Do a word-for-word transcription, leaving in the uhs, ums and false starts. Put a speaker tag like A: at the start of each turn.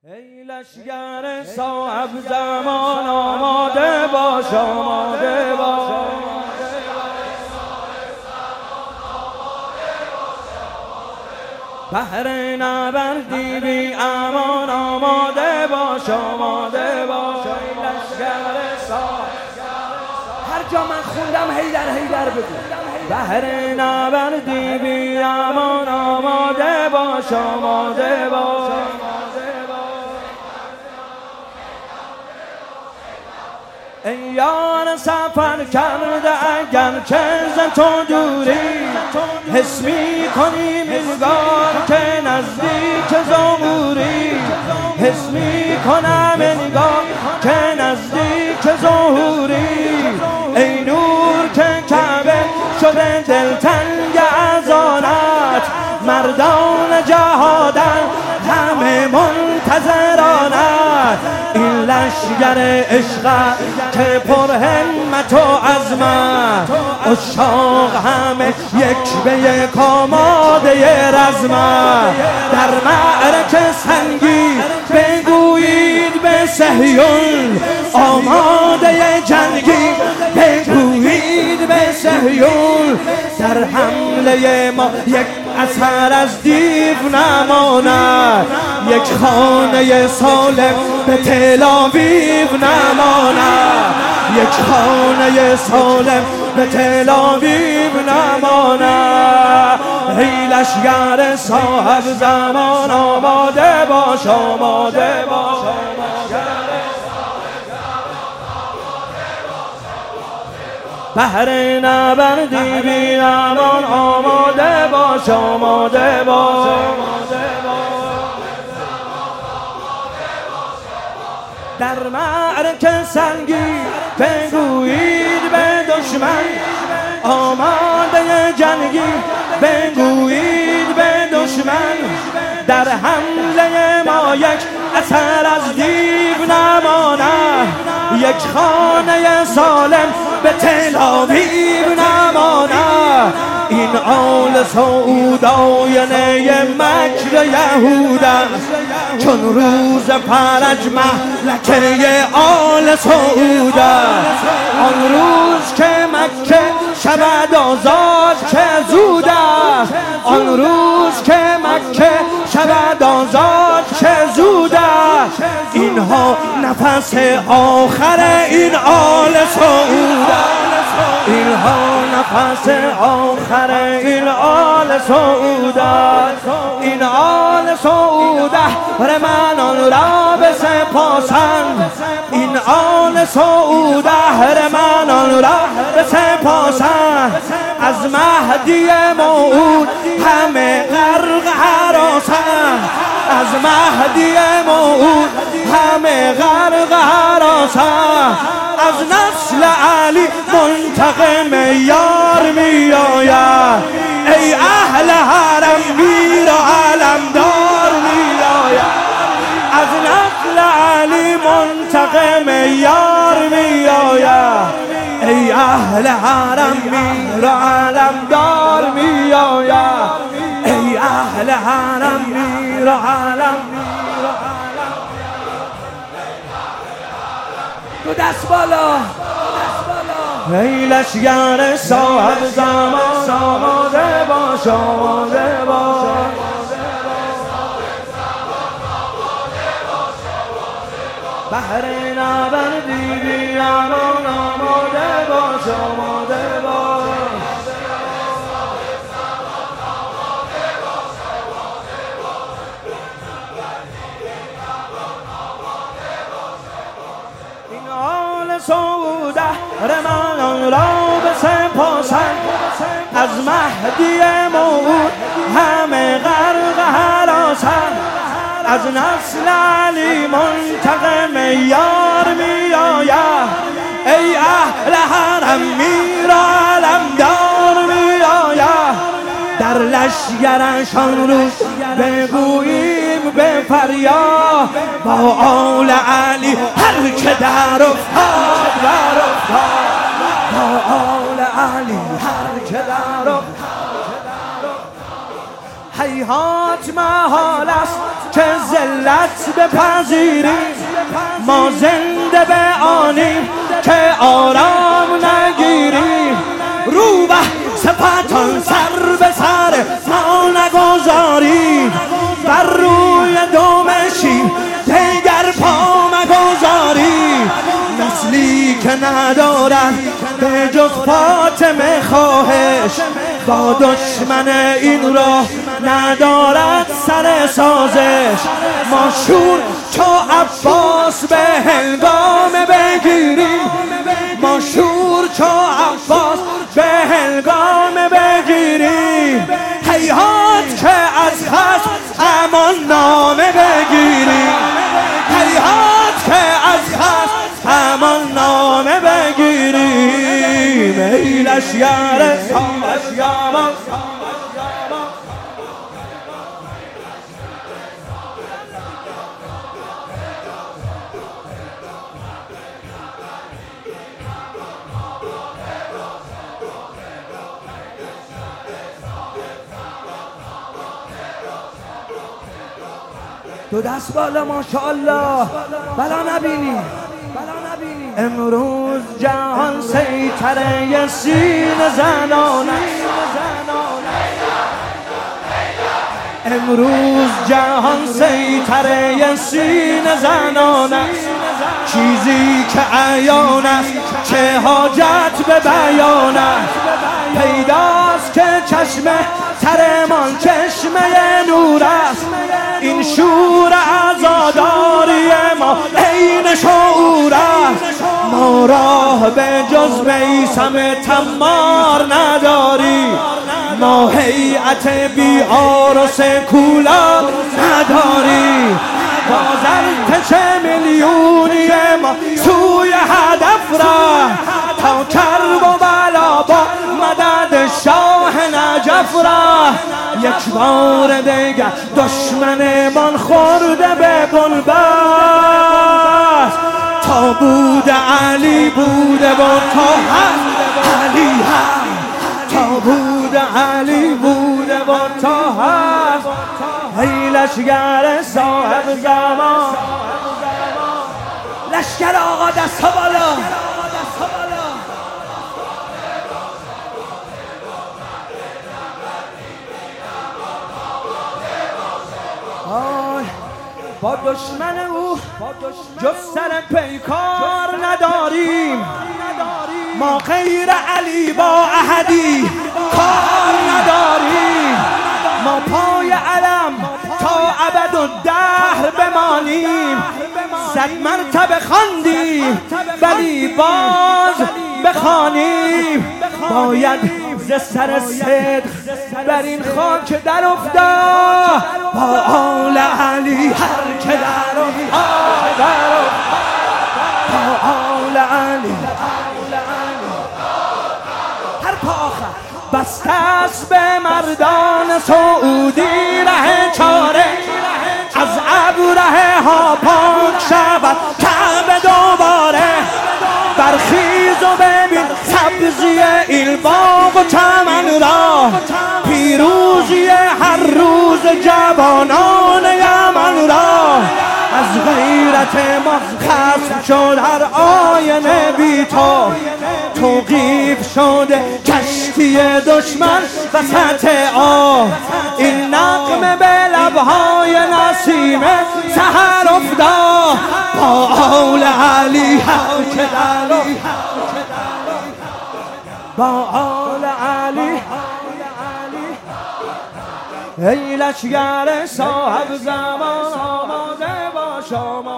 A: ای لشگر صاحب زمان آماده باش، آماده باش. بهر نبردی بی امان آماده باش، آماده باش. ای لشگر صاحب،
B: هر جا من خوندم هیدر هیدر بگو.
A: بهر نبردی بی امان آماده باش، آماده باش. ای یار سفر کرده اگر که ز تو دوری، حس می کنی انگار که نزدیک ظهوری، حس می کنم انگار که نزدیک ظهوری. ای نور که کعبه شده دلتنگ از آنت، مردان جهادن همه منتظرانت. این لشگر عشق که پر همت و عزمت، عشاق همه یک به یک آماده رزمت. در معرکه سنگی بگویید به صهیون، آماده جنگی بگویید به صهیون. در حمله ما یک اثر از دیو نماند، یک خانه سالم به تل آویو نماند، یک خانه سالم به تل آویو نماند. ای لشگر صاحب زمان آماده باش، آماده باش. بهر نبردی بی امان آماده باش، آماده باش. در معرکه سنگی بگویید به دشمن، آماده جنگی بگویید به دشمن. در حمله ما یک اثر از دیو نماند، یک خانه سالم به تل آویو نماند. این آل سعود آینه مکر یهود است، چون روز فرج مهلکه آل سعود است. آن روز که مکه شود آزاد چه زود است، آن روز که مکه شود آزاد چه زود است. اینها نفس آخر این آل سعود است، اینها نفس آخر این آل سعود است. این آل سعود اهرمنان را بسپاسند، این آل سعود اهرمنان را بسپاسند. از مهدی موعود همه غرق هراسند، از مهدی موعود همه غرق هراسند. از نسل علی منتقم یار می آید، ای اهل حرم میر و علمدار می آید. از نسل علی منتقم یار می آید، ای اهل حرم میر و علمدار می آید. ای اهل حرم میر و علم.
B: دو دست بالا.
A: ای لشگر صاحب زمان آماده باش، آماده باش. بهر نبردی بی امان آماده باش، آماده باش. این آل سعود اهرمنان را بسپاسند، از مهدی موعود همه غرق هراسند. از نسل علی منتقم یار می آید، ای اهل حرم میر و علمدار می آید. در لشگرشان روز بگوییم به فریاد، با آل علی هر که در افتاد در افتاد. با آل علی هر که در افتاد هیهات محال است که ذلت بپذیریم، ما زنده به آنیم که آرام نگیریم. رو به سپهتان سر به سر ما نگذاریم، بر روی دم شیر دیگر پا مگذاریم. نسلی که ندارد به جز فاطمه خواهش، با دشمن این راه ندارد سر سازش. ما شور چو عباس به هنگام بگیریم، ما شور چو عباس به هنگام بگیریم. هیهات که از خصم امان نامه بگیریم، هیهات که از خصم امان نامه بگیریم. ای لشگر سامسیامان
B: دو دست بالا ماشاءالله، بلا نبینی
A: امروز جهان سیطره سینه زنان است، امروز جهان سیطره سینه زنان است. چیزی که عیان است چه حاجت به بیان است. پیداست که چشم ترمان چشمه نور است، این شور عزاداری ما عین شعور است. ما راه به جز میثم تمار نداریم، ما هیئت بی عارض کولا نداریم. باز ارتش میلیونی ما سوی هدف را، تا کرب و بلا با مدد شاه نجف را. یک بار دیگر دشمنمان خورده به بنبست، تا بود علی بوده و تا هست علی هست، تا بود علی بوده و تا هست. ای لشگر صاحب زمان،
B: لشگر آقا دست ها بالا.
A: با دشمن او جز سر پیکار نداریم، ما غیر علی با احدی کار نداریم. ما پای علم تا ابد و دهر بمانیم، صد مرتبه خواندیم ولی باز بخوانیم. باید ز سر صدق بر این خاک در افتاد، با آل علی هر که در افتاد، با آل علی هر پا آخر. بسته است به مردان سعودی ره چاره، از ابره ها پاک شود کعبه دوباره. برخیز و ببین سبزی این باغ و چمن را، پیروزی هر روز جوانان یمن را. از غیرت ما خصم شد هر آینه بی تو، توقیف شده کشتی دشمن وسط آب. این نغمه به لبهای نسیم سحر افتاد، با آل علی هر که در با آل علی. ای لشگر صاحب زمان آماده باش.